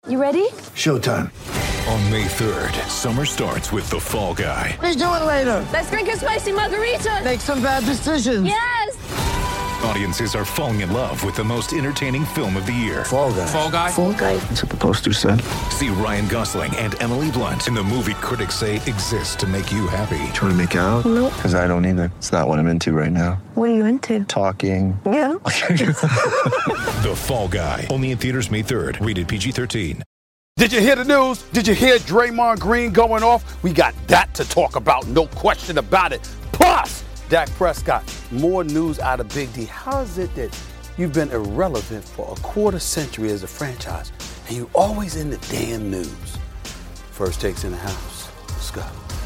You ready? Showtime. On May 3rd, summer starts with The Fall Guy. Let's do it later. Let's drink a spicy margarita. Make some bad decisions. Yes. Audiences are falling in love with the most entertaining film of the year. Fall Guy. Fall Guy? Fall guy. That's what the poster said. See Ryan Gosling and Emily Blunt in the movie critics say exists to make you happy. Trying to make it out? Nope. Because I don't either. It's not what I'm into right now. What are you into? Talking. Yeah. The Fall Guy. Only in theaters May 3rd. Rated PG-13. Did you hear the news? Did you hear Draymond Green going off? We got that to talk about, no question about it. Plus, Dak Prescott, more news out of Big D. How is it that you've been irrelevant for a quarter century as a franchise, and you always in the damn news? First takes in the house. Let's go.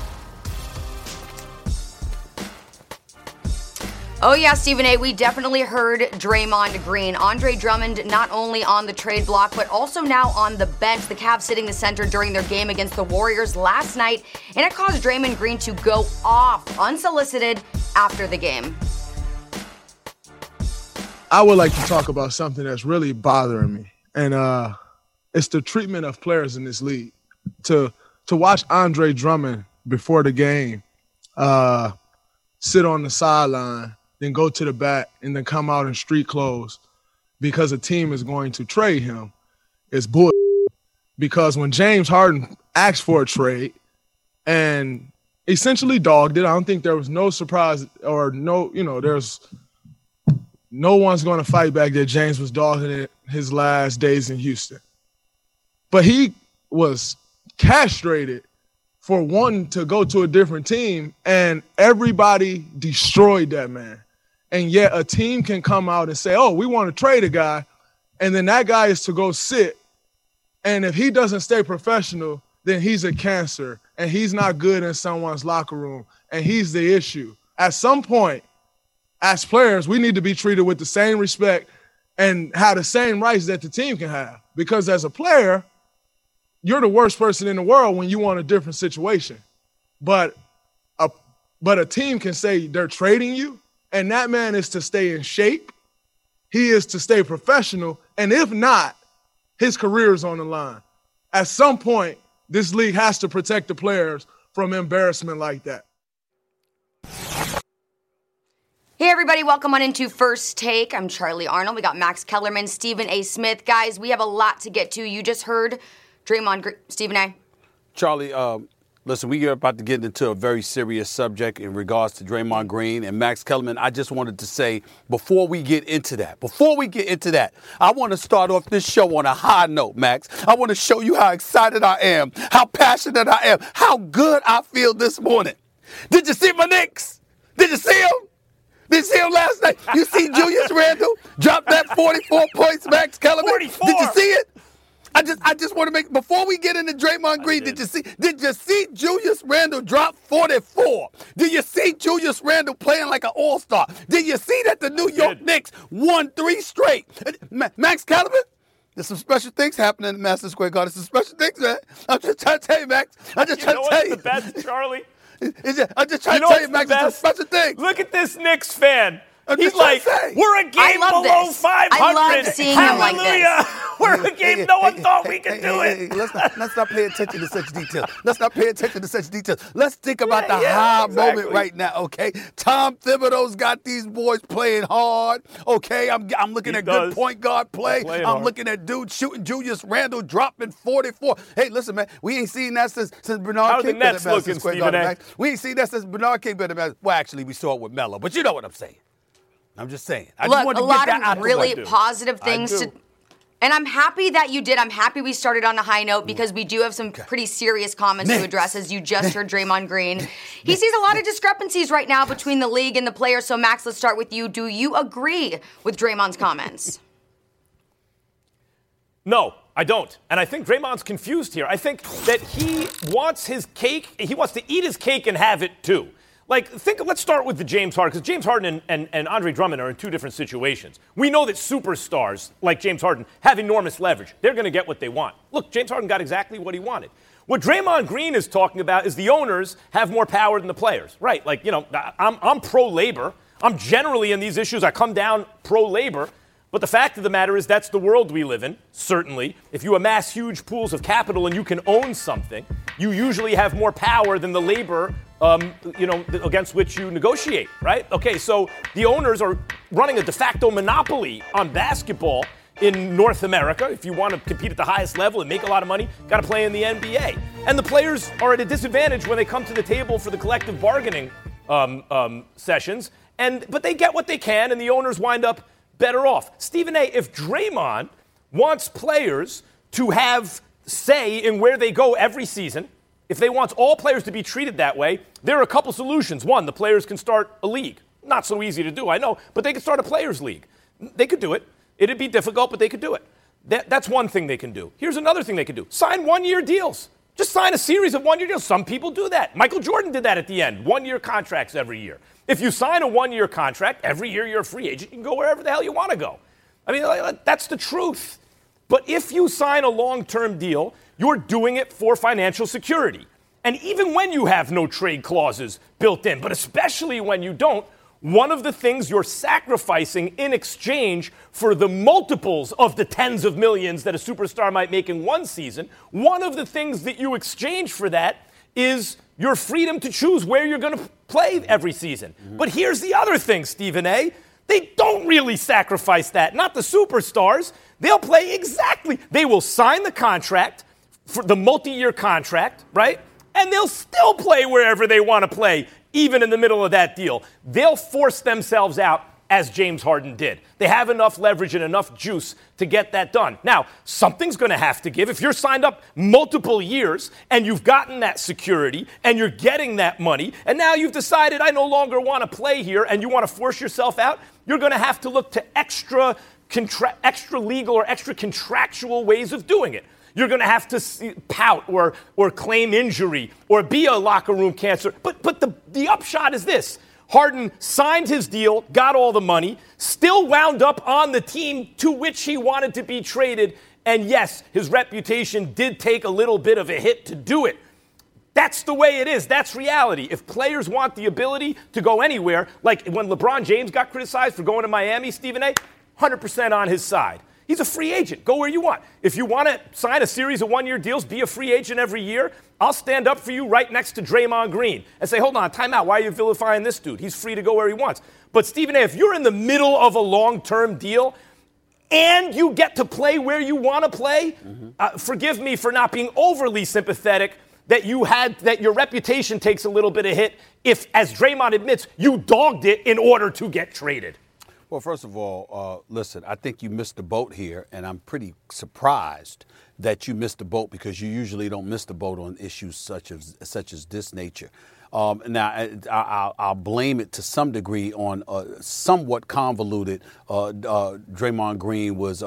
Oh, yeah, Stephen A., we definitely heard Draymond Green. Andre Drummond not only on the trade block, but also now on the bench. The Cavs sitting the center during their game against the Warriors last night, and it caused Draymond Green to go off unsolicited after the game. I would like to talk about something that's really bothering me, and it's the treatment of players in this league. To watch Andre Drummond before the game sit on the sideline, then go to the back, and then come out in street clothes because a team is going to trade him is bull. Because when James Harden asked for a trade and essentially dogged it, I don't think there was no surprise or there's no one's going to fight back that James was dogging it his last days in Houston. But he was castrated for wanting to go to a different team, and everybody destroyed that man. And yet a team can come out and say, oh, we want to trade a guy, and then that guy is to go sit. And if he doesn't stay professional, then he's a cancer, and he's not good in someone's locker room, and he's the issue. At some point, as players, we need to be treated with the same respect and have the same rights that the team can have. Because as a player, you're the worst person in the world when you want a different situation. But a team can say they're trading you, and that man is to stay in shape. He is to stay professional. And if not, his career is on the line. At some point, this league has to protect the players from embarrassment like that. Hey, everybody. Welcome on into First Take. I'm Charlie Arnold. We got Max Kellerman, Stephen A. Smith. Guys, we have a lot to get to. You just heard Draymond Green. Stephen A. Charlie, listen, we are about to get into a very serious subject in regards to Draymond Green and Max Kellerman. I just wanted to say, before we get into that, I want to start off this show on a high note, Max. I want to show you how excited I am, how passionate I am, how good I feel this morning. Did you see my Knicks? Did you see them? Did you see him last night? You see Julius Randle drop that 44 points, Max Kellerman? 44. Did you see it? I just want to make, before we get into Draymond Green, did you see Julius Randle drop 44? Did you see Julius Randle playing like an all-star? Did you see that the New York Knicks won 3 straight? Max Kellerman? There's some special things happening in Madison Square Garden. There's some special things, man. I'm just trying to tell you, Max. I'm just trying to tell you. You know what's the best, Charlie? I'm just trying to tell you, Max, there's some special things. Look at this Knicks fan. I'm He's just trying like, to say. we're a game below 500. I love seeing him like this. Hallelujah. We're a game no one thought we could do it. Let's not pay attention to such details. Let's think about the high moment right now, okay? Tom Thibodeau's got these boys playing hard, okay? I'm looking at good point guard play. I'm looking at dudes shooting Julius Randle dropping 44. Hey, listen, man, we ain't seen that since Bernard King been at Madison Square Garden. We ain't seen that since Bernard King been at Madison. Well, actually, we saw it with Melo, but you know what I'm saying. I'm just saying. Look, a lot of really positive things to. And I'm happy that you did. I'm happy we started on a high note because we do have some pretty serious comments to address, as you just heard Draymond Green. He sees a lot of discrepancies right now between the league and the players. So, Max, let's start with you. Do you agree with Draymond's comments? No, I don't. And I think Draymond's confused here. I think that he wants his cake. He wants to eat his cake and have it too. Like, let's start with the James Harden, because James Harden and Andre Drummond are in 2 different situations. We know that superstars like James Harden have enormous leverage. They're going to get what they want. Look, James Harden got exactly what he wanted. What Draymond Green is talking about is the owners have more power than the players. Right, like, I'm pro-labor. I'm generally in these issues, I come down pro-labor. But the fact of the matter is that's the world we live in, certainly. If you amass huge pools of capital and you can own something, you usually have more power than the labor against which you negotiate, right? Okay, so the owners are running a de facto monopoly on basketball in North America. If you want to compete at the highest level and make a lot of money, got to play in the NBA. And the players are at a disadvantage when they come to the table for the collective bargaining sessions. But they get what they can, and the owners wind up better off. Stephen A., if Draymond wants players to have say in where they go every season, if they want all players to be treated that way, there are a couple solutions. One, the players can start a league. Not so easy to do, I know, but they could start a players' league. They could do it. It'd be difficult, but they could do it. That's one thing they can do. Here's another thing they can do. Sign one-year deals. Just sign a series of one-year deals. Some people do that. Michael Jordan did that at the end. One-year contracts every year. If you sign a one-year contract, every year you're a free agent. You can go wherever the hell you want to go. I mean, that's the truth. But if you sign a long-term deal, you're doing it for financial security. And even when you have no trade clauses built in, but especially when you don't, one of the things you're sacrificing in exchange for the multiples of the tens of millions that a superstar might make in one season, one of the things that you exchange for that is your freedom to choose where you're going to play every season. Mm-hmm. But here's the other thing, Stephen A. They don't really sacrifice that. Not the superstars. They'll play exactly. They will sign the contract, for the multi-year contract, right? And they'll still play wherever they want to play, even in the middle of that deal. They'll force themselves out as James Harden did. They have enough leverage and enough juice to get that done. Now, something's going to have to give. If you're signed up multiple years and you've gotten that security and you're getting that money, and now you've decided I no longer want to play here and you want to force yourself out, you're going to have to look to extra legal or extra contractual ways of doing it. You're going to have to pout or claim injury or be a locker room cancer. But the upshot is this. Harden signed his deal, got all the money, still wound up on the team to which he wanted to be traded. And yes, his reputation did take a little bit of a hit to do it. That's the way it is. That's reality. If players want the ability to go anywhere, like when LeBron James got criticized for going to Miami, Stephen A., 100% on his side. He's a free agent. Go where you want. If you want to sign a series of one-year deals, be a free agent every year, I'll stand up for you right next to Draymond Green and say, hold on, time out. Why are you vilifying this dude? He's free to go where he wants. But, Stephen A., if you're in the middle of a long-term deal and you get to play where you want to play, forgive me for not being overly sympathetic that your reputation takes a little bit of hit if, as Draymond admits, you dogged it in order to get traded. Well, first of all, listen, I think you missed the boat here, and I'm pretty surprised that you missed the boat because you usually don't miss the boat on issues such as this nature. Now, I'll blame it to some degree on somewhat convoluted Draymond Green was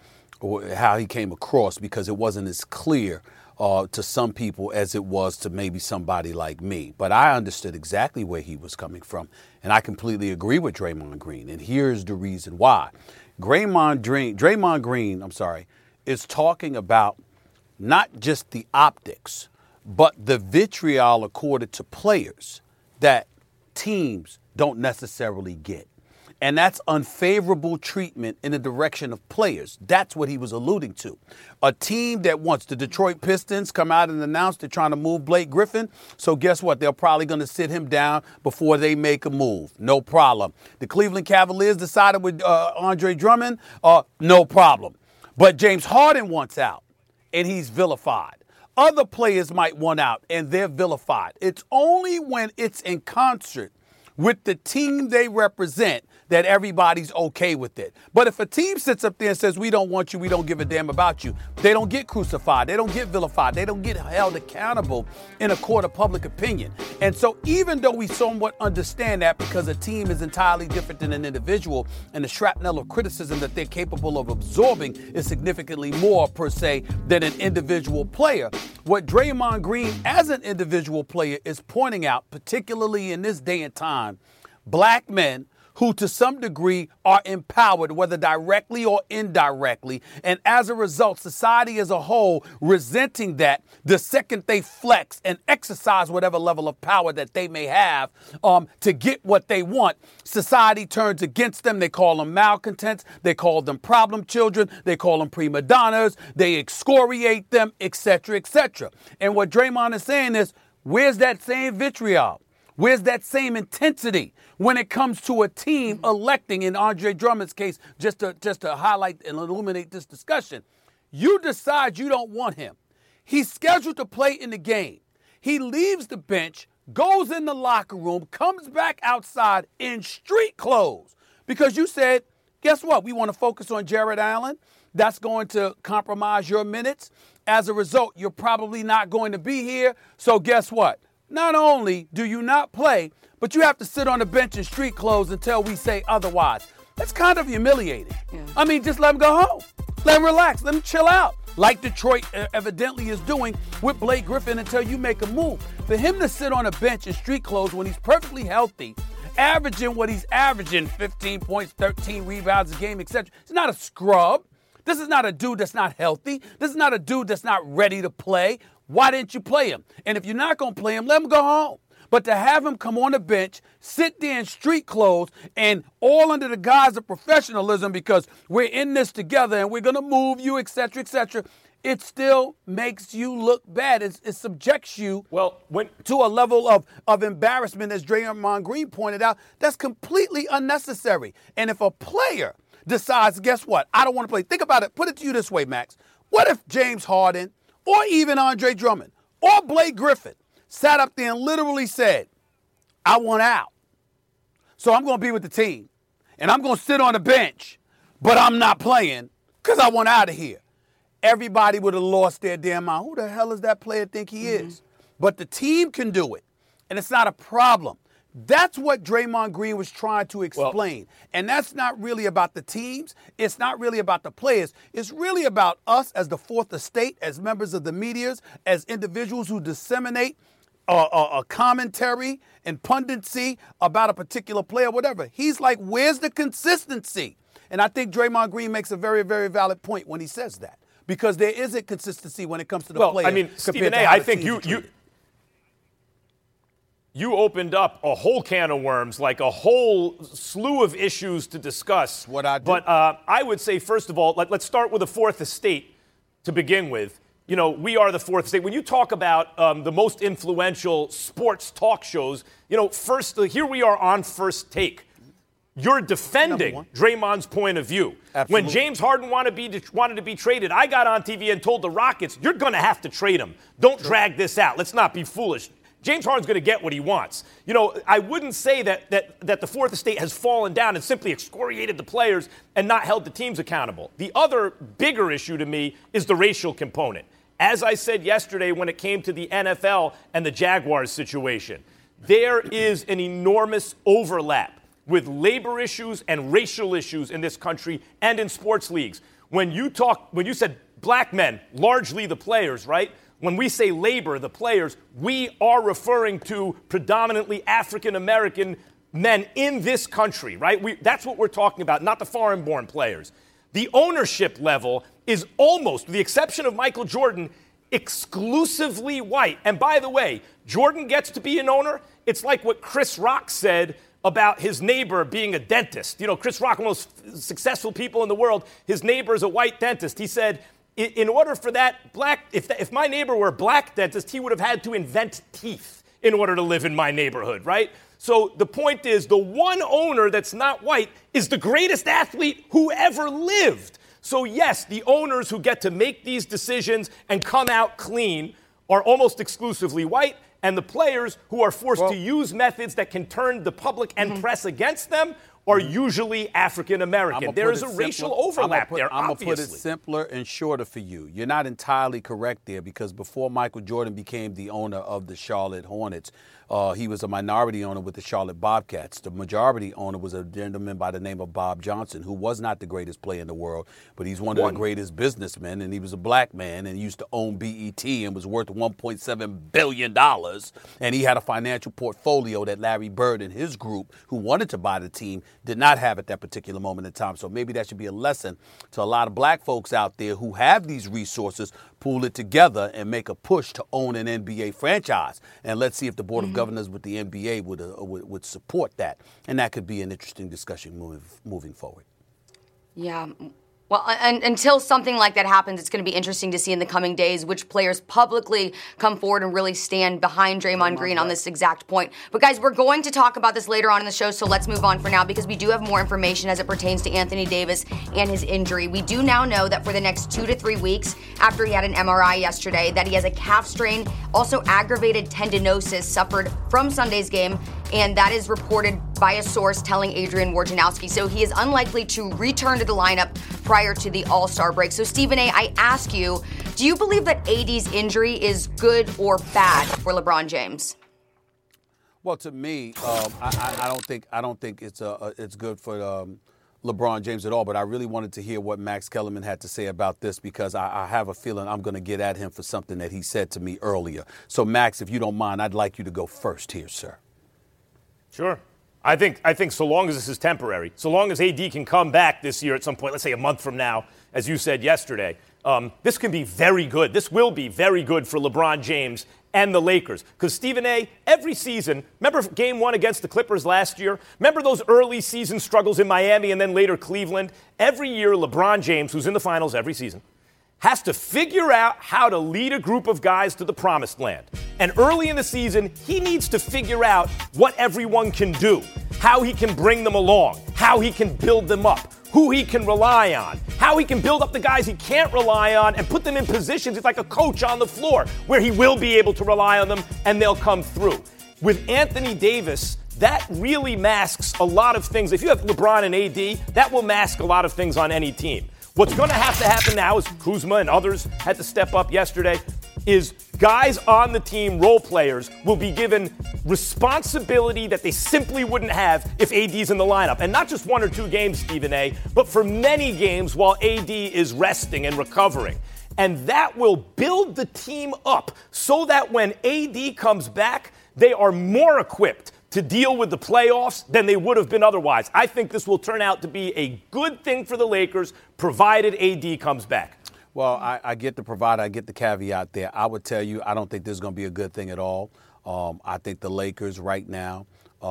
how he came across because it wasn't as clear to some people as it was to maybe somebody like me. But I understood exactly where he was coming from, and I completely agree with Draymond Green. And here's the reason why. Draymond Green, is talking about not just the optics, but the vitriol accorded to players that teams don't necessarily get. And that's unfavorable treatment in the direction of players. That's what he was alluding to. A team that wants the Detroit Pistons come out and announce they're trying to move Blake Griffin. So guess what? They're probably going to sit him down before they make a move. No problem. The Cleveland Cavaliers decided with Andre Drummond. No problem. But James Harden wants out, and he's vilified. Other players might want out, and they're vilified. It's only when it's in concert with the team they represent that everybody's okay with it. But if a team sits up there and says, we don't want you, we don't give a damn about you, they don't get crucified, they don't get vilified, they don't get held accountable in a court of public opinion. And so even though we somewhat understand that because a team is entirely different than an individual and the shrapnel of criticism that they're capable of absorbing is significantly more per se than an individual player, what Draymond Green as an individual player is pointing out, particularly in this day and time, black men who to some degree are empowered, whether directly or indirectly. And as a result, society as a whole resenting that the second they flex and exercise whatever level of power that they may have to get what they want, society turns against them. They call them malcontents. They call them problem children. They call them prima donnas. They excoriate them, etc., etc. And what Draymond is saying is, where's that same vitriol? Where's that same intensity when it comes to a team electing, in Andre Drummond's case, just to highlight and illuminate this discussion? You decide you don't want him. He's scheduled to play in the game. He leaves the bench, goes in the locker room, comes back outside in street clothes because you said, guess what? We want to focus on Jared Allen. That's going to compromise your minutes. As a result, you're probably not going to be here. So guess what? Not only do you not play, but you have to sit on the bench in street clothes until we say otherwise. That's kind of humiliating. Yeah. I mean, just let him go home. Let him relax. Let him chill out. Like Detroit evidently is doing with Blake Griffin until you make a move. For him to sit on a bench in street clothes when he's perfectly healthy, averaging what he's averaging, 15 points, 13 rebounds a game, etc. He's not a scrub. This is not a dude that's not healthy. This is not a dude that's not ready to play. Why didn't you play him? And if you're not going to play him, let him go home. But to have him come on the bench, sit there in street clothes, and all under the guise of professionalism because we're in this together and we're going to move you, etc., etc., it still makes you look bad. It subjects you to a level of embarrassment, as Draymond Green pointed out, that's completely unnecessary. And if a player decides, guess what, I don't want to play. Think about it. Put it to you this way, Max. What if James Harden or even Andre Drummond or Blake Griffin sat up there and literally said, I want out. So I'm going to be with the team. And I'm going to sit on the bench, but I'm not playing because I want out of here. Everybody would have lost their damn mind. Who the hell does that player think he is? But the team can do it. And it's not a problem. That's what Draymond Green was trying to explain. And that's not really about the teams. It's not really about the players. It's really about us as the fourth estate, as members of the media, as individuals who disseminate a commentary and punditry about a particular player, whatever. He's like, where's the consistency? And I think Draymond Green makes a very, very valid point when he says that. Because there isn't consistency when it comes to the players. I mean, Stephen A., I think you opened up a whole can of worms, like a whole slew of issues to discuss. What I do. But I would say, first of all, let's start with the fourth estate to begin with. You know, we are the fourth estate. When you talk about the most influential sports talk shows, you know, here we are on First Take. You're defending Draymond's point of view. Absolutely. When James Harden wanted to be traded, I got on TV and told the Rockets, you're going to have to trade him. Don't drag this out. Let's not be foolish. James Harden's going to get what he wants. You know, I wouldn't say that the fourth estate has fallen down and simply excoriated the players and not held the teams accountable. The other bigger issue to me is the racial component. As I said yesterday when it came to the NFL and the Jaguars situation, there is an enormous overlap with labor issues and racial issues in this country and in sports leagues. When you said black men, largely the players, right? When we say labor, the players, we are referring to predominantly African-American men in this country, right? That's what we're talking about, not the foreign-born players. The ownership level is almost, with the exception of Michael Jordan, exclusively white. And by the way, Jordan gets to be an owner. It's like what Chris Rock said about his neighbor being a dentist. You know, Chris Rock, one of the most successful people in the world, his neighbor is a white dentist. He said, in order for that if my neighbor were a black dentist, he would have had to invent teeth in order to live in my neighborhood, right? So the point is, the one owner that's not white is the greatest athlete who ever lived. So yes, the owners who get to make these decisions and come out clean are almost exclusively white, and the players who are forced to use methods that can turn the public and press against them are usually African-American. There is a racial overlap there, I'm obviously. going to put it simpler and shorter for you. You're not entirely correct there because before Michael Jordan became the owner of the Charlotte Hornets, he was a minority owner with the Charlotte Bobcats. The majority owner was a gentleman by the name of Bob Johnson, who was not the greatest player in the world, but he's one of the greatest businessmen, and he was a black man and he used to own BET and was worth $1.7 billion. And he had a financial portfolio that Larry Bird and his group, who wanted to buy the team, did not have at that particular moment in time. So maybe that should be a lesson to a lot of black folks out there who have these resources, pool it together and make a push to own an NBA franchise. And let's see if the Board of Governors with the NBA would support that. And that could be an interesting discussion moving forward. Yeah. Well, until something like that happens, it's going to be interesting to see in the coming days which players publicly come forward and really stand behind Draymond Green on this exact point. But guys, we're going to talk about this later on in the show, so let's move on for now because we do have more information as it pertains to Anthony Davis and his injury. We do now know that for the next 2 to 3 weeks after he had an MRI yesterday, that he has a calf strain, also aggravated tendinosis suffered from Sunday's game, and that is reported by a source telling Adrian Wojnarowski. So he is unlikely to return to the lineup prior to the All-Star break. So Stephen A., I ask you, do you believe that AD's injury is good or bad for LeBron James? Well, to me, I don't think it's good for LeBron James at all. But I really wanted to hear what Max Kellerman had to say about this because I have a feeling I'm going to get at him for something that he said to me earlier. So Max, if you don't mind, I'd like you to go first here, sir. Sure. I think so long as this is temporary, so long as AD can come back this year at some point, let's say a month from now, as you said yesterday, this can be very good. This will be very good for LeBron James and the Lakers. Because, Stephen A., every season, remember Game 1 against the Clippers last year? Remember those early season struggles in Miami and then later Cleveland? Every year, LeBron James, who's in the finals every season, has to figure out how to lead a group of guys to the promised land. And early in the season, he needs to figure out what everyone can do, how he can bring them along, how he can build them up, who he can rely on, how he can build up the guys he can't rely on and put them in positions. It's like a coach on the floor where he will be able to rely on them and they'll come through. With Anthony Davis, that really masks a lot of things. If you have LeBron and AD, that will mask a lot of things on any team. What's going to have to happen now is Kuzma and others had to step up yesterday, is guys on the team, role players, will be given responsibility that they simply wouldn't have if AD's in the lineup. And not just 1 or 2 games, Stephen A., but for many games while AD is resting and recovering. And that will build the team up so that when AD comes back, they are more equipped to deal with the playoffs than they would have been otherwise. I think this will turn out to be a good thing for the Lakers, provided AD comes back. Well, I get the provider, I get the caveat there. I would tell you, I don't think this is going to be a good thing at all. I think the Lakers right now,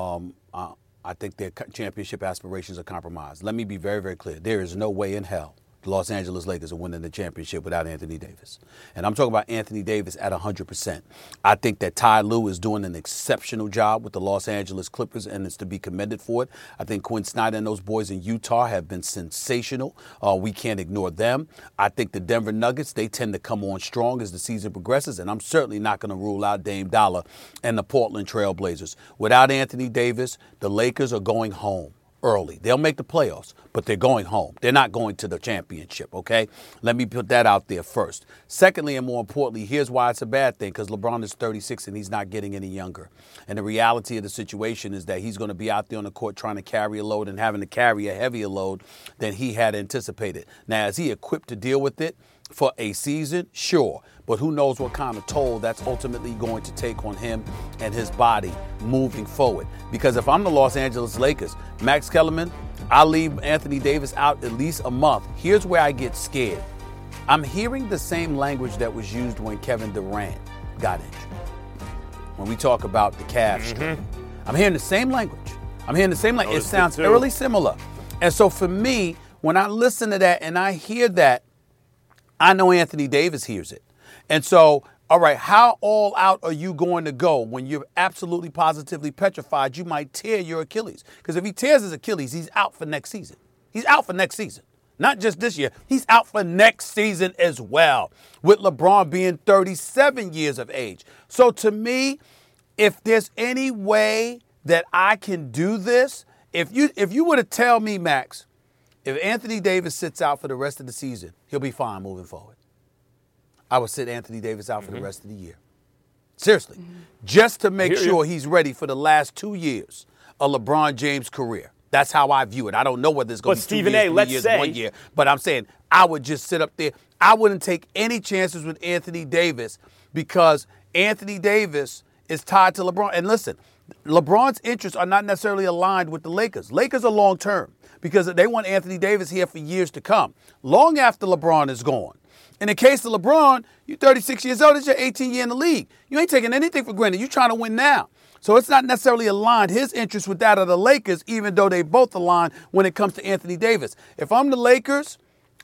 I think their championship aspirations are compromised. Let me be very, very clear. There is no way in hell the Los Angeles Lakers are winning the championship without Anthony Davis. And I'm talking about Anthony Davis at 100%. I think that Ty Lue is doing an exceptional job with the Los Angeles Clippers, and it's to be commended for it. I think Quinn Snyder and those boys in Utah have been sensational. We can't ignore them. I think the Denver Nuggets, they tend to come on strong as the season progresses, and I'm certainly not going to rule out Dame Dollar and the Portland Trail Blazers. Without Anthony Davis, the Lakers are going home early. They'll make the playoffs, but they're going home. They're not going to the championship, okay? Let me put that out there first. Secondly, and more importantly, here's why it's a bad thing, because LeBron is 36 and he's not getting any younger. And the reality of the situation is that he's going to be out there on the court trying to carry a load and having to carry a heavier load than he had anticipated. Now, is he equipped to deal with it for a season? Sure. But who knows what kind of toll that's ultimately going to take on him and his body moving forward. Because if I'm the Los Angeles Lakers, Max Kellerman, I'll leave Anthony Davis out at least a month. Here's where I get scared. I'm hearing the same language that was used when Kevin Durant got injured. When we talk about the calf strain. I'm hearing the same language. It sounds eerily similar. And so for me, when I listen to that and I hear that, I know Anthony Davis hears it. And so, all right, how all out are you going to go when you're absolutely positively petrified you might tear your Achilles? Because if he tears his Achilles, he's out for next season. He's out for next season. Not just this year. He's out for next season as well, with LeBron being 37 years of age. So to me, if there's any way that I can do this, if you were to tell me, Max, if Anthony Davis sits out for the rest of the season, he'll be fine moving forward. I would sit Anthony Davis out for the rest of the year. Seriously. Just to make sure he's ready for the last 2 years of LeBron James' career. That's how I view it. I don't know whether it's going to be 2 years, 3 years, 1 year. But I'm saying I would just sit up there. I wouldn't take any chances with Anthony Davis because Anthony Davis is tied to LeBron. And listen, LeBron's interests are not necessarily aligned with the Lakers. Lakers are long-term because they want Anthony Davis here for years to come, long after LeBron is gone. In the case of LeBron, you're 36 years old. It's your 18th year in the league. You ain't taking anything for granted. You're trying to win now. So it's not necessarily aligned, his interest with that of the Lakers, even though they both align when it comes to Anthony Davis. If I'm the Lakers,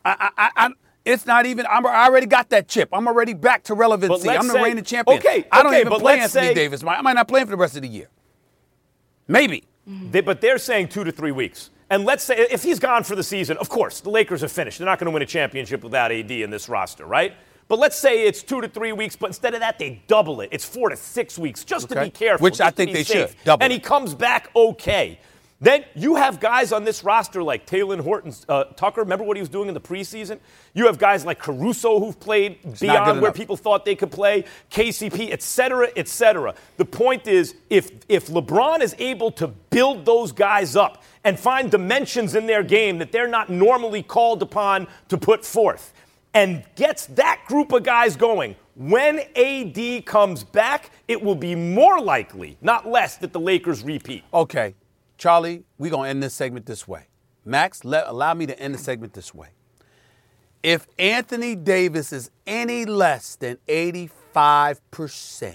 it's not even, I already got that chip. I'm already back to relevancy. I'm the reigning champion. Okay, I don't even play Anthony Davis. I might not play him for the rest of the year. Maybe. But they're saying 2 to 3 weeks. And let's say if he's gone for the season, of course, the Lakers are finished. They're not going to win a championship without AD in this roster, right? But let's say it's 2 to 3 weeks, but instead of that, they double it. It's 4 to 6 weeks, just to be careful. Which I think they should. Double and he comes back okay. Then you have guys on this roster like Taylor Horton Tucker. Remember what he was doing in the preseason? You have guys like Caruso who've played beyond where people thought they could play, KCP, et cetera, et cetera. The point is, if LeBron is able to build those guys up and find dimensions in their game that they're not normally called upon to put forth, and gets that group of guys going, when AD comes back, it will be more likely, not less, that the Lakers repeat. Okay. Charlie, we're going to end this segment this way. Max, allow me to end the segment this way. If Anthony Davis is any less than 85%,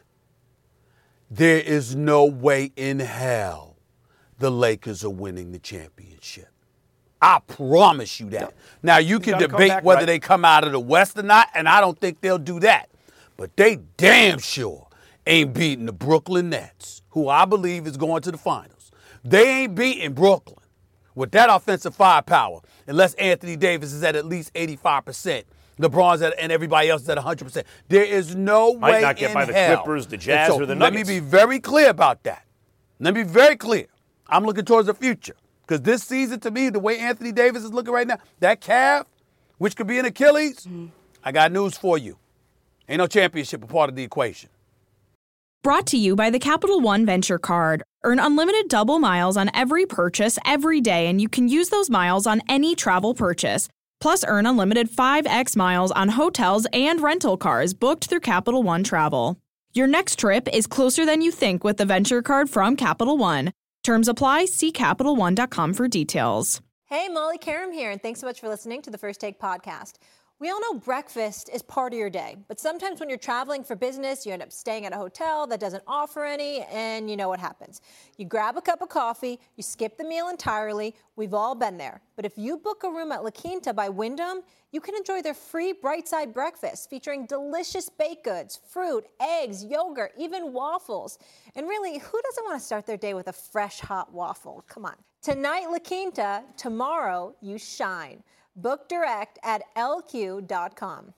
there is no way in hell the Lakers are winning the championship. I promise you that. Yep. Now, you can debate whether they come out of the West or not, and I don't think they'll do that. But they damn sure ain't beating the Brooklyn Nets, who I believe is going to the finals. They ain't beating Brooklyn with that offensive firepower unless Anthony Davis is at least 85%. LeBron's and everybody else is at 100%. There is no way in hell. Might not get by the Clippers, the Jazz, or the Nuggets. Let me be very clear about that. Let me be very clear. I'm looking towards the future. Because this season, to me, the way Anthony Davis is looking right now, that calf, which could be an Achilles, I got news for you. Ain't no championship a part of the equation. Brought to you by the Capital One Venture Card. Earn unlimited double miles on every purchase every day, and you can use those miles on any travel purchase. Plus, earn unlimited 5x miles on hotels and rental cars booked through Capital One Travel. Your next trip is closer than you think with the Venture Card from Capital One. Terms apply. See CapitalOne.com for details. Hey, Molly Karam here, and thanks so much for listening to the First Take podcast. We all know breakfast is part of your day, but sometimes when you're traveling for business, you end up staying at a hotel that doesn't offer any, and you know what happens. You grab a cup of coffee, you skip the meal entirely. We've all been there. But if you book a room at La Quinta by Wyndham, you can enjoy their free Bright Side breakfast featuring delicious baked goods, fruit, eggs, yogurt, even waffles. And really, who doesn't want to start their day with a fresh, hot waffle? Come on. Tonight, La Quinta. Tomorrow, you shine. Book direct at lq.com.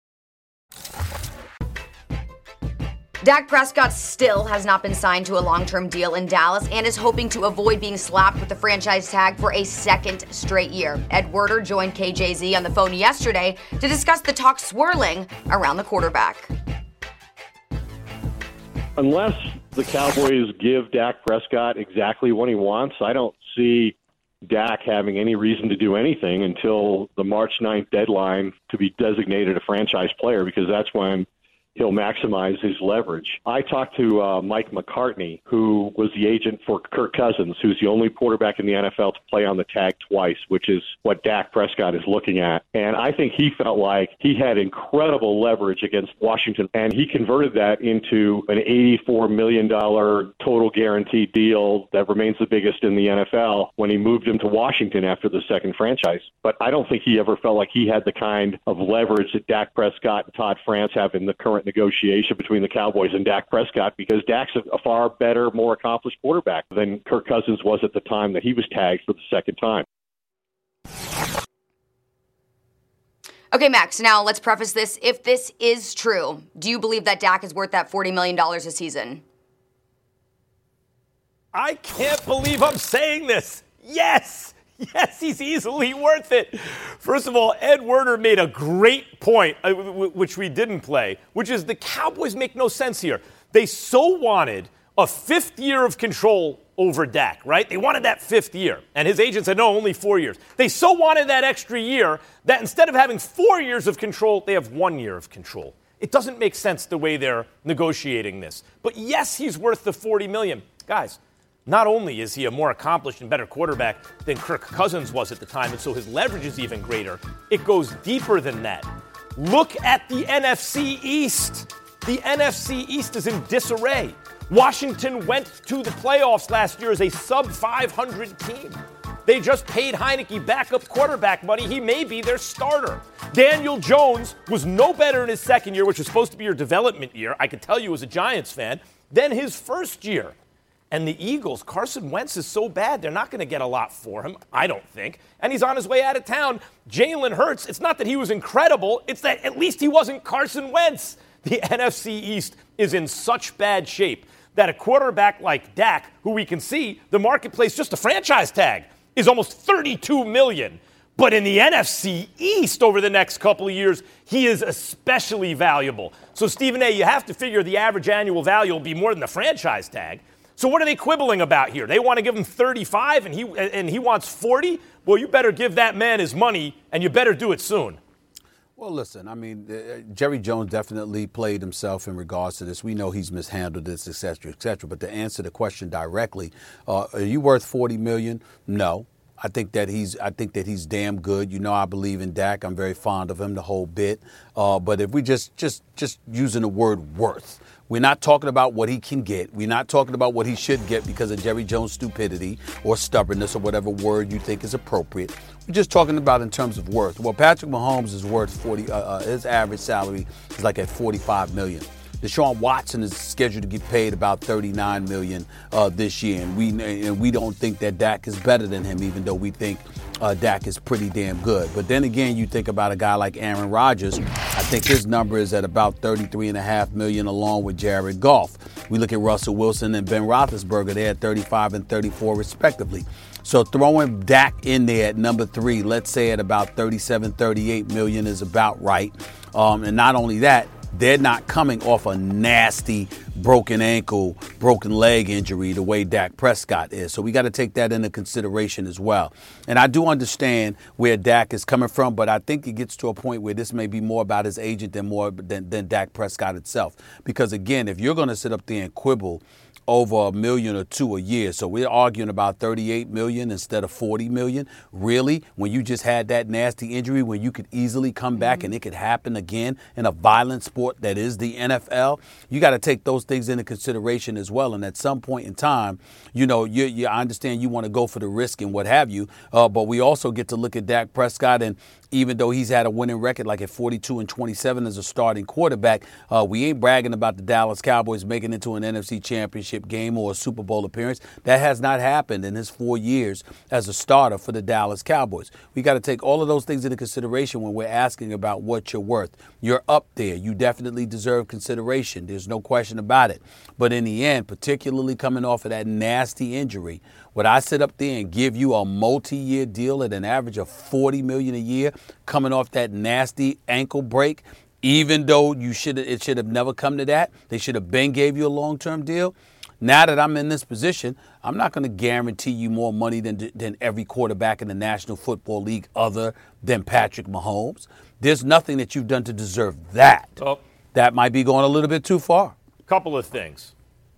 Dak Prescott still has not been signed to a long-term deal in Dallas and is hoping to avoid being slapped with the franchise tag for a second straight year. Ed Werder joined KJZ on the phone yesterday to discuss the talk swirling around the quarterback. Unless the Cowboys give Dak Prescott exactly what he wants, I don't see Dak having any reason to do anything until the March 9th deadline to be designated a franchise player, because that's when he'll maximize his leverage. I talked to Mike McCartney, who was the agent for Kirk Cousins, who's the only quarterback in the NFL to play on the tag twice, which is what Dak Prescott is looking at. And I think he felt like he had incredible leverage against Washington, and he converted that into an $84 million total guaranteed deal that remains the biggest in the NFL when he moved him to Washington after the second franchise. But I don't think he ever felt like he had the kind of leverage that Dak Prescott and Todd France have in the current negotiation between the Cowboys and Dak Prescott, because Dak's a far better, more accomplished quarterback than Kirk Cousins was at the time that he was tagged for the second time. Okay, Max, now let's preface this. If this is true, do you believe that Dak is worth that $40 million a season? I can't believe I'm saying this. Yes! Yes, he's easily worth it. First of all, Ed Werder made a great point, which we didn't play, which is the Cowboys make no sense here. They so wanted a fifth year of control over Dak, right? They wanted that fifth year. And his agent said, no, only 4 years. They so wanted that extra year that instead of having 4 years of control, they have 1 year of control. It doesn't make sense the way they're negotiating this. But yes, he's worth the $40 million. Guys, not only is he a more accomplished and better quarterback than Kirk Cousins was at the time, and so his leverage is even greater, it goes deeper than that. Look at the NFC East. The NFC East is in disarray. Washington went to the playoffs last year as a sub-500 team. They just paid Heineke backup quarterback money. He may be their starter. Daniel Jones was no better in his second year, which was supposed to be your development year, I can tell you as a Giants fan, than his first year. And the Eagles, Carson Wentz is so bad, they're not going to get a lot for him, I don't think. And he's on his way out of town. Jalen Hurts, it's not that he was incredible, it's that at least he wasn't Carson Wentz. The NFC East is in such bad shape that a quarterback like Dak, who we can see, the marketplace, just a franchise tag, is almost $32 million. But in the NFC East over the next couple of years, he is especially valuable. So, Stephen A., you have to figure the average annual value will be more than the franchise tag. So what are they quibbling about here? They want to give him 35 and he wants 40? Well, you better give that man his money, and you better do it soon. Well, listen, I mean, Jerry Jones definitely played himself in regards to this. We know he's mishandled this, et cetera, et cetera. But to answer the question directly, are you worth $40 million? No. I think that he's damn good. You know, I believe in Dak. I'm very fond of him, the whole bit. But if we just using the word worth, we're not talking about what he can get. We're not talking about what he should get because of Jerry Jones' stupidity or stubbornness or whatever word you think is appropriate. We're just talking about in terms of worth. Well, Patrick Mahomes is worth 40. His average salary is like at $45 million. Deshaun Watson is scheduled to get paid about $39 million this year, and we don't think that Dak is better than him, even though we think Dak is pretty damn good. But then again, you think about a guy like Aaron Rodgers. I think his number is at about $33.5 million, along with Jared Goff. We look at Russell Wilson and Ben Roethlisberger; they're at 35 and 34 respectively. So throwing Dak in there at number 3, let's say at about 37, 38 million is about right. And not only that, they're not coming off a nasty broken ankle, broken leg injury the way Dak Prescott is. So we got to take that into consideration as well. And I do understand where Dak is coming from, but I think it gets to a point where this may be more about his agent than Dak Prescott itself. Because, again, if you're going to sit up there and quibble over $1 million or $2 million a year. So we're arguing about $38 million instead of $40 million. Really? When you just had that nasty injury, when you could easily come back and it could happen again in a violent sport that is the NFL, you got to take those things into consideration as well. And at some point in time, you know, I understand you want to go for the risk and what have you, but we also get to look at Dak Prescott, and even though he's had a winning record like at 42-27 as a starting quarterback, we ain't bragging about the Dallas Cowboys making it to an NFC Championship game or a Super Bowl appearance. That has not happened in his 4 years as a starter for the Dallas Cowboys. We got to take all of those things into consideration when we're asking about what you're worth. You're up there. You definitely deserve consideration. There's no question about it. But in the end, particularly coming off of that nasty injury, would I sit up there and give you a multi-year deal at an average of $40 million a year coming off that nasty ankle break, even though it should have never come to that? They should have been gave you a long-term deal. Now that I'm in this position, I'm not going to guarantee you more money than every quarterback in the National Football League other than Patrick Mahomes. There's nothing that you've done to deserve that. Oh. That might be going a little bit too far. Couple of things.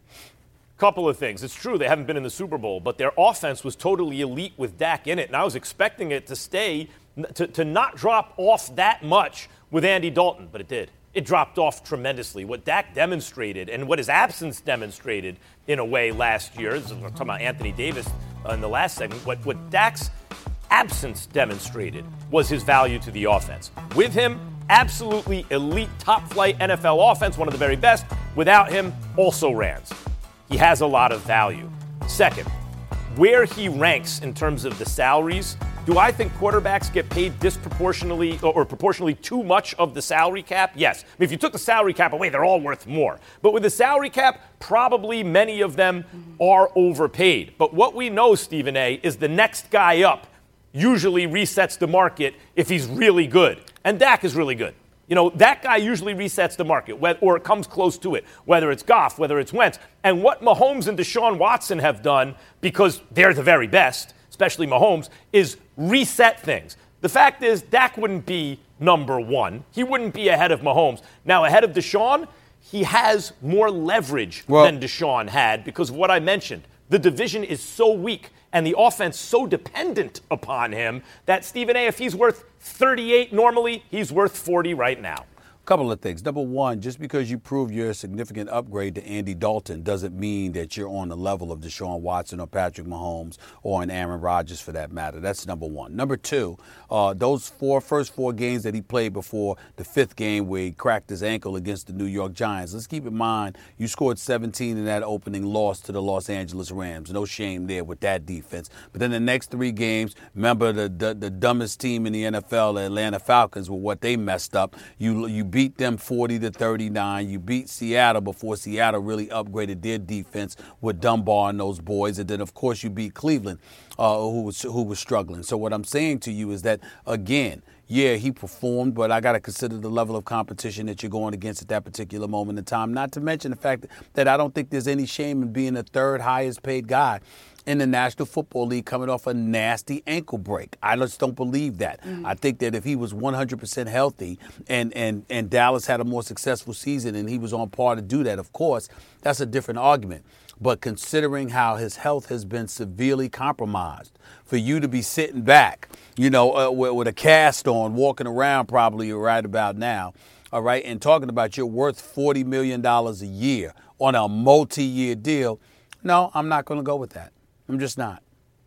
It's true they haven't been in the Super Bowl, but their offense was totally elite with Dak in it, and I was expecting it to stay, to not drop off that much with Andy Dalton, but it did. It dropped off tremendously. What Dak demonstrated and what his absence demonstrated in a way last year, this is, we're talking about Anthony Davis in the last segment, what Dak's absence demonstrated was his value to the offense. With him, absolutely elite top-flight NFL offense, one of the very best. Without him, also rans. He has a lot of value. Second, where he ranks in terms of the salaries, do I think quarterbacks get paid disproportionately or proportionally too much of the salary cap? Yes. I mean, if you took the salary cap away, they're all worth more. But with the salary cap, probably many of them are overpaid. But what we know, Stephen A., is the next guy up usually resets the market if he's really good. And Dak is really good. You know, that guy usually resets the market, or it comes close to it, whether it's Goff, whether it's Wentz. And what Mahomes and Deshaun Watson have done, because they're the very best, especially Mahomes, is reset things. The fact is, Dak wouldn't be number one. He wouldn't be ahead of Mahomes. Now, ahead of Deshaun, he has more leverage than Deshaun had because of what I mentioned. The division is so weak and the offense so dependent upon him that, Stephen A., if he's worth 38 normally, he's worth 40 right now. Couple of things. Number one, just because you prove you're a significant upgrade to Andy Dalton doesn't mean that you're on the level of Deshaun Watson or Patrick Mahomes or an Aaron Rodgers for that matter. That's number one. Number two, those first four games that he played before the fifth game where he cracked his ankle against the New York Giants. Let's keep in mind, you scored 17 in that opening loss to the Los Angeles Rams. No shame there with that defense. But then the next three games, remember the dumbest team in the NFL, the Atlanta Falcons, with what they messed up. You beat them 40-39. You beat Seattle before Seattle really upgraded their defense with Dunbar and those boys. And then, of course, you beat Cleveland, who was struggling. So what I'm saying to you is that, again, yeah, he performed, but I got to consider the level of competition that you're going against at that particular moment in time. Not to mention the fact that I don't think there's any shame in being the third highest paid guy in the National Football League coming off a nasty ankle break. I just don't believe that. Mm-hmm. I think that if he was 100% healthy and Dallas had a more successful season and he was on par to do that, of course, that's a different argument. But considering how his health has been severely compromised, for you to be sitting back, with a cast on, walking around probably right about now, all right, and talking about you're worth $40 million a year on a multi-year deal, no, I'm not going to go with that. I'm just not.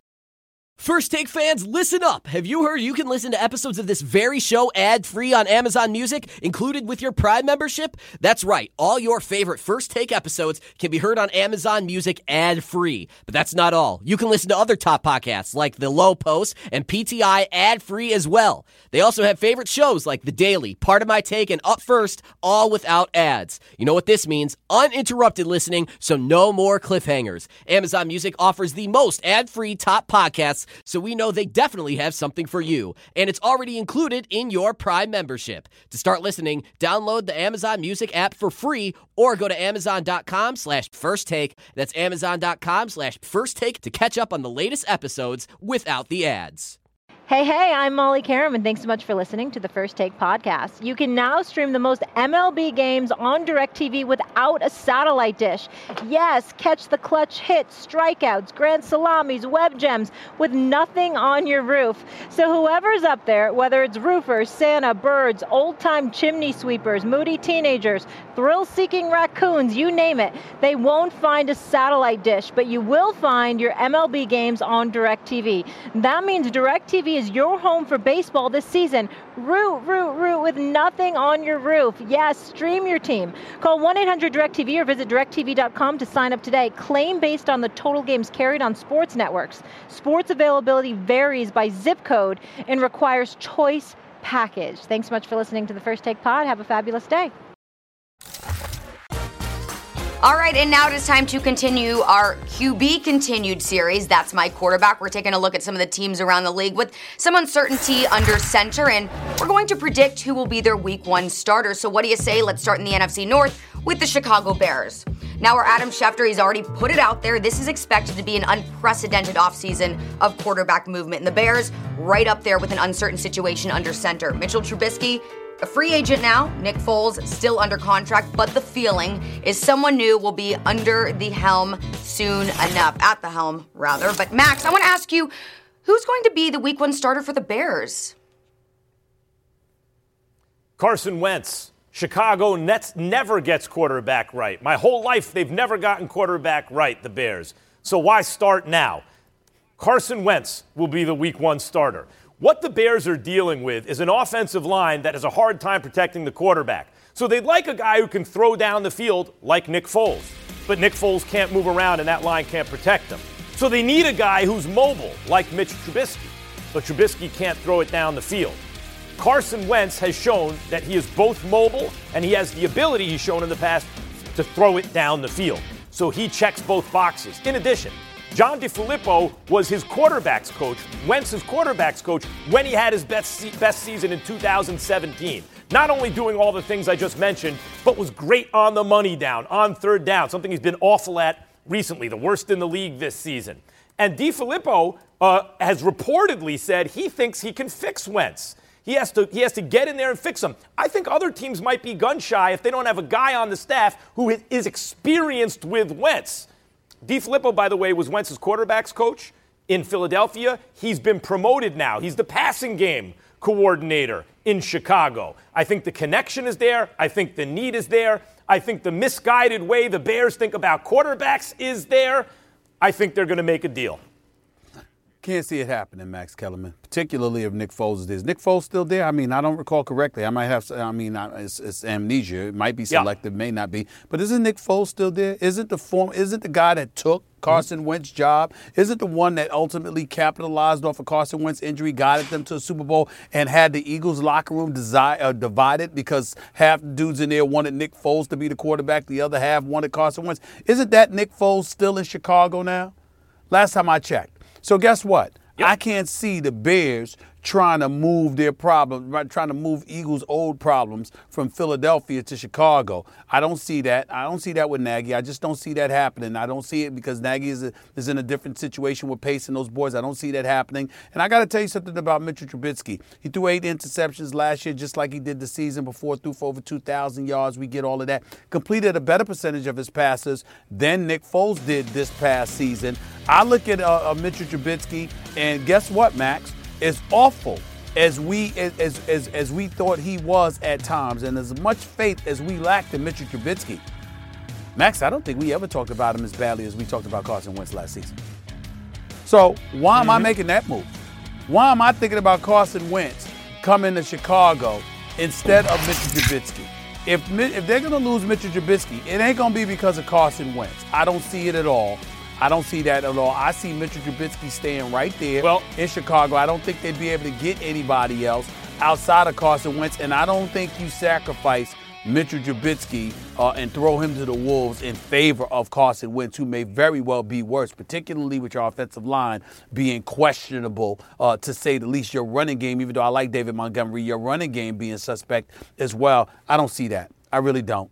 First Take fans, listen up. Have you heard you can listen to episodes of this very show ad-free on Amazon Music, included with your Prime membership? That's right. All your favorite First Take episodes can be heard on Amazon Music ad-free. But that's not all. You can listen to other top podcasts like The Low Post and PTI ad-free as well. They also have favorite shows like The Daily, Part of My Take, and Up First, all without ads. You know what this means? Uninterrupted listening, so no more cliffhangers. Amazon Music offers the most ad-free top podcasts, so we know they definitely have something for you. And it's already included in your Prime membership. To start listening, download the Amazon Music app for free or go to Amazon.com/firsttake. That's Amazon.com/firsttake to catch up on the latest episodes without the ads. Hey, I'm Molly Karam, and thanks so much for listening to the First Take podcast. You can now stream the most MLB games on DirecTV without a satellite dish. Yes, catch the clutch hits, strikeouts, grand salamis, web gems with nothing on your roof. So whoever's up there, whether it's roofers, Santa, birds, old-time chimney sweepers, moody teenagers, thrill-seeking raccoons, you name it, they won't find a satellite dish, but you will find your MLB games on DirecTV. That means DirecTV is your home for baseball this season. Root with nothing on your roof. Yes, stream your team. Call 1-800-DirecTV or visit DirecTV.com to sign up today. Claim based on the total games carried on sports networks. Sports availability varies by zip code and requires choice package. Thanks so much for listening to the First Take Pod. Have a fabulous day. All right, and now it is time to continue our QB Continued series. That's My Quarterback. We're taking a look at some of the teams around the league with some uncertainty under center, and we're going to predict who will be their Week 1 starter. So what do you say? Let's start in the NFC North with the Chicago Bears. Now, our Adam Schefter, he's already put it out there. This is expected to be an unprecedented offseason of quarterback movement. And the Bears, right up there with an uncertain situation under center. Mitchell Trubisky, a free agent now. Nick Foles still under contract, but the feeling is someone new will be under the helm soon enough. At the helm, rather. But Max, I want to ask you, who's going to be the Week 1 starter for the Bears? Carson Wentz. Chicago Nets never gets quarterback right. My whole life, they've never gotten quarterback right, the Bears. So why start now? Carson Wentz will be the Week 1 starter. What the Bears are dealing with is an offensive line that has a hard time protecting the quarterback. So they'd like a guy who can throw down the field like Nick Foles. But Nick Foles can't move around and that line can't protect him. So they need a guy who's mobile like Mitch Trubisky. But Trubisky can't throw it down the field. Carson Wentz has shown that he is both mobile and he has the ability he's shown in the past to throw it down the field. So he checks both boxes. In addition, John DeFilippo was his quarterback's coach, Wentz's quarterback's coach, when he had his best season in 2017. Not only doing all the things I just mentioned, but was great on the money down, on third down, something he's been awful at recently, the worst in the league this season. And DiFilippo has reportedly said he thinks he can fix Wentz. He has to get in there and fix him. I think other teams might be gun-shy if they don't have a guy on the staff who is experienced with Wentz. DiFilippo, by the way, was Wentz's quarterback's coach in Philadelphia. He's been promoted now. He's the passing game coordinator in Chicago. I think the connection is there. I think the need is there. I think the misguided way the Bears think about quarterbacks is there. I think they're going to make a deal. Can't see it happening, Max Kellerman, particularly if Nick Foles is there. Is Nick Foles still there? I mean, I don't recall correctly. I might have, it's amnesia. It might be selective, may not be. But isn't Nick Foles still there? Isn't the guy that took Carson Wentz's job? Isn't the one that ultimately capitalized off of Carson Wentz's injury, guided them to a Super Bowl, and had the Eagles locker room divided because half the dudes in there wanted Nick Foles to be the quarterback, the other half wanted Carson Wentz? Isn't that Nick Foles still in Chicago now? Last time I checked. So guess what? I can't see the Bears trying to move their problem, trying to move Eagles' old problems from Philadelphia to Chicago. I don't see that. I don't see that with Nagy. I just don't see that happening. I don't see it because Nagy is in a different situation with Pace and those boys. I don't see that happening. And I got to tell you something about Mitchell Trubisky. He threw 8 interceptions last year, just like he did the season before, threw for over 2,000 yards. We get all of that. Completed a better percentage of his passes than Nick Foles did this past season. I look at Mitchell Trubisky, and guess what, Max? As awful as we thought he was at times, and as much faith as we lacked in Mitchell Trubisky, Max, I don't think we ever talked about him as badly as we talked about Carson Wentz last season. So why am I making that move? Why am I thinking about Carson Wentz coming to Chicago instead of Mitchell Trubisky? If they're going to lose Mitchell Trubisky, it ain't going to be because of Carson Wentz. I don't see it at all. I don't see that at all. I see Mitchell Trubisky staying right there in Chicago. I don't think they'd be able to get anybody else outside of Carson Wentz, and I don't think you sacrifice Mitchell Trubisky and throw him to the wolves in favor of Carson Wentz, who may very well be worse, particularly with your offensive line being questionable, to say the least. Your running game, even though I like David Montgomery, your running game being suspect as well. I don't see that. I really don't.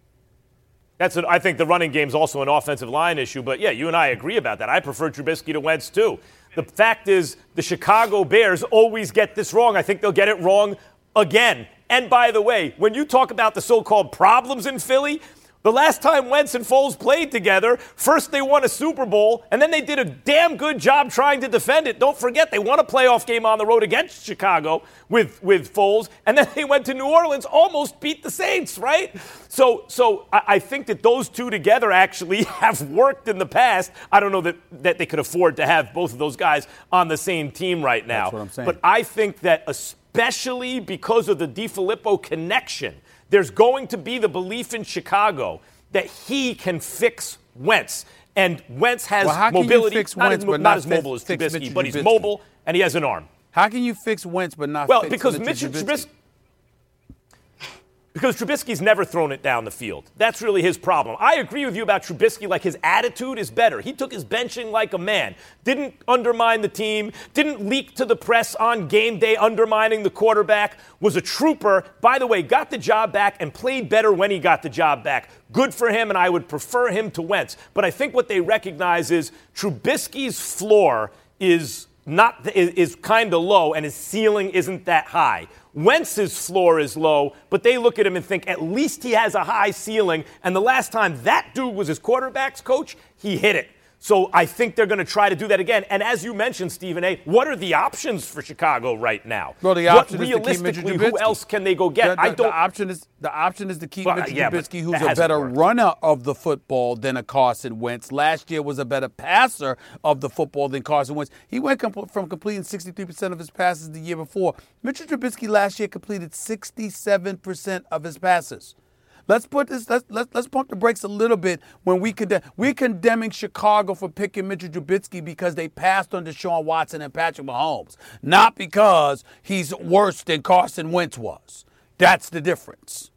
I think the running game's also an offensive line issue, but yeah, you and I agree about that. I prefer Trubisky to Wentz too. The fact is, the Chicago Bears always get this wrong. I think they'll get it wrong again. And by the way, when you talk about the so-called problems in Philly, the last time Wentz and Foles played together, first they won a Super Bowl, and then they did a damn good job trying to defend it. Don't forget, they won a playoff game on the road against Chicago with Foles, and then they went to New Orleans, almost beat the Saints, right? So I think that those two together actually have worked in the past. I don't know that they could afford to have both of those guys on the same team right now. That's what I'm saying. But I think that especially because of the DiFilippo connection, there's going to be the belief in Chicago that he can fix Wentz. And Wentz has mobility, not as mobile as Trubisky, but he's mobile and he has an arm. How can you fix Wentz but not fix because Mitchell Trubisky? Because Trubisky's never thrown it down the field. That's really his problem. I agree with you about Trubisky. Like, his attitude is better. He took his benching like a man. Didn't undermine the team. Didn't leak to the press on game day undermining the quarterback. Was a trooper. By the way, got the job back and played better when he got the job back. Good for him, and I would prefer him to Wentz. But I think what they recognize is Trubisky's floor is kind of low, and his ceiling isn't that high. Wentz's floor is low, but they look at him and think at least he has a high ceiling. And the last time that dude was his quarterback's coach, he hit it. So I think they're going to try to do that again. And as you mentioned, Stephen A., what are the options for Chicago right now? Well, the option is to keep Mitchell Trubisky. Who else can they go get? The option is to keep Mitchell Trubisky, who's a better runner of the football than a Carson Wentz. Last year was a better passer of the football than Carson Wentz. He went from completing 63% of his passes the year before. Mitchell Trubisky last year completed 67% of his passes. Let's pump the brakes a little bit when we're condemning Chicago for picking Mitchell Trubisky because they passed on Deshaun Watson and Patrick Mahomes, not because he's worse than Carson Wentz was. That's the difference.